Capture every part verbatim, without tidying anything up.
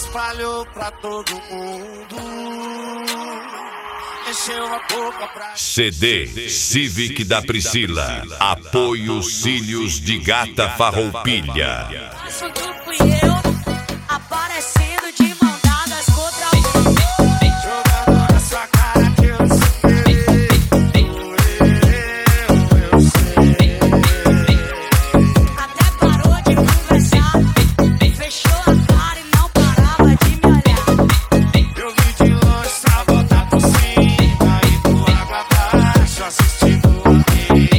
espalhou pra todo mundo. Encheu a boca pra... C D Civic da Priscila. Apoio Cílios de Gata Farroupilha. Assunto fui eu, aparecendo de mão dadas contra o... Jogando na sua cara que eu sei. Eu, eu sei. Até parou de conversar, fechou a cara e não parava de me olhar. Eu vi de longe pra botar por cima e por água abaixo assistindo a mim.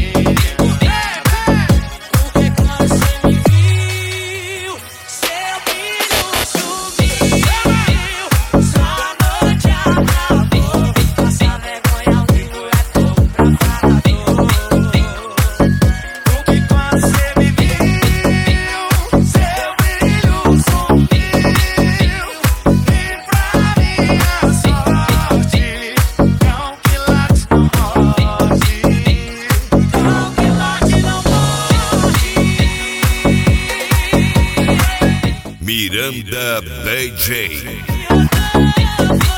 Porque quando você me viu, seu brilho sumiu. Sua noite acabou, passa vergonha ao vivo é pouco pra falador. Porque quando você me viu, seu brilho sumiu. E pra minha sorte, cão que late não morde. Cão que late não morre. Miranda D J. Eu